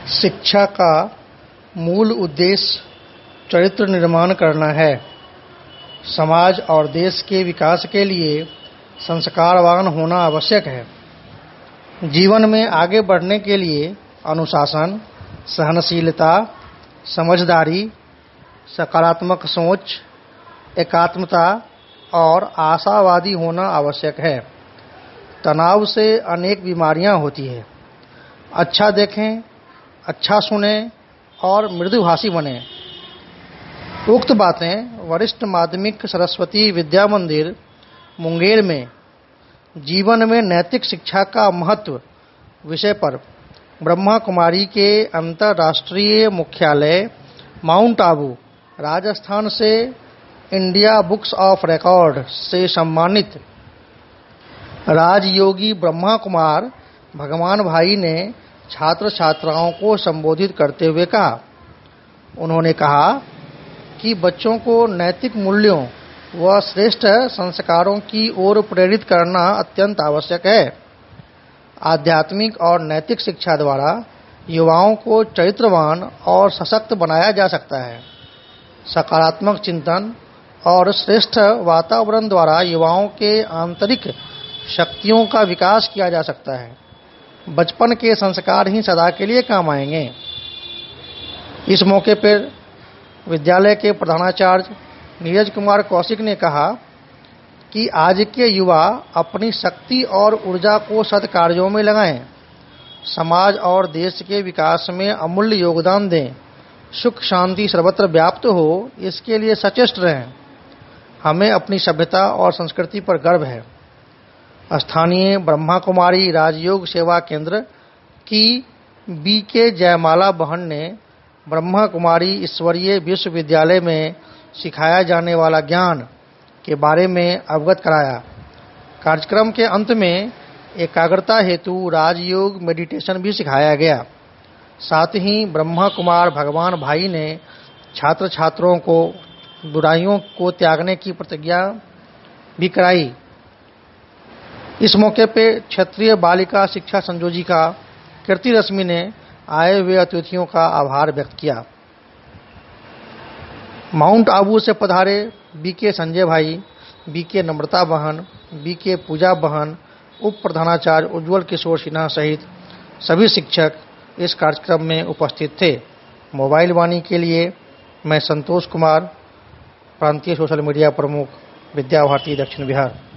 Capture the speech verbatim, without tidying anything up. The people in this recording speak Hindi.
शिक्षा का मूल उद्देश्य चरित्र निर्माण करना है। समाज और देश के विकास के लिए संस्कारवान होना आवश्यक है। जीवन में आगे बढ़ने के लिए अनुशासन, सहनशीलता, समझदारी, सकारात्मक सोच, एकात्मता और आशावादी होना आवश्यक है। तनाव से अनेक बीमारियां होती हैं। अच्छा देखें, अच्छा सुनें और मृदुभाषी बनें। उक्त बातें वरिष्ठ माध्यमिक सरस्वती विद्या मंदिर मुंगेर में जीवन में नैतिक शिक्षा का महत्व विषय पर ब्रह्मा कुमारी के अंतर्राष्ट्रीय मुख्यालय माउंट आबू, राजस्थान से इंडिया बुक्स ऑफ रिकॉर्ड से सम्मानित राजयोगी ब्रह्मा कुमार भगवान भाई ने छात्र छात्राओं को संबोधित करते हुए कहा। उन्होंने कहा कि बच्चों को नैतिक मूल्यों व श्रेष्ठ संस्कारों की ओर प्रेरित करना अत्यंत आवश्यक है। आध्यात्मिक और नैतिक शिक्षा द्वारा युवाओं को चरित्रवान और सशक्त बनाया जा सकता है। सकारात्मक चिंतन और श्रेष्ठ वातावरण द्वारा युवाओं के आंतरिक शक्तियों का विकास किया जा सकता है। बचपन के संस्कार ही सदा के लिए काम आएंगे। इस मौके पर विद्यालय के प्रधानाचार्य नीरज कुमार कौशिक ने कहा कि आज के युवा अपनी शक्ति और ऊर्जा को सत्कार्यों में लगाएं, समाज और देश के विकास में अमूल्य योगदान दें, सुख शांति सर्वत्र व्याप्त हो, इसके लिए सचेष्ट रहें। हमें अपनी सभ्यता और संस्कृति पर गर्व है। स्थानीय ब्रह्मा कुमारी राजयोग सेवा केंद्र की बी के जयमाला बहन ने ब्रह्मा कुमारी ईश्वरीय विश्वविद्यालय में सिखाया जाने वाला ज्ञान के बारे में अवगत कराया। कार्यक्रम के अंत में एकाग्रता हेतु राजयोग मेडिटेशन भी सिखाया गया। साथ ही ब्रह्मा कुमार भगवान भाई ने छात्र छात्रों को बुराइयों को त्यागने की प्रतिज्ञा भी कराई। इस मौके पे क्षेत्रीय बालिका शिक्षा संयोजिका कीर्ति रश्मि ने आए हुए अतिथियों का आभार व्यक्त किया। माउंट आबू से पधारे बी के संजय भाई, बी के नम्रता बहन, बी के पूजा बहन, उप प्रधानाचार्य उज्ज्वल किशोर सिन्हा सहित सभी शिक्षक इस कार्यक्रम में उपस्थित थे। मोबाइल वाणी के लिए मैं संतोष कुमार, प्रांतीय सोशल मीडिया प्रमुख, विद्या भारती, दक्षिण बिहार।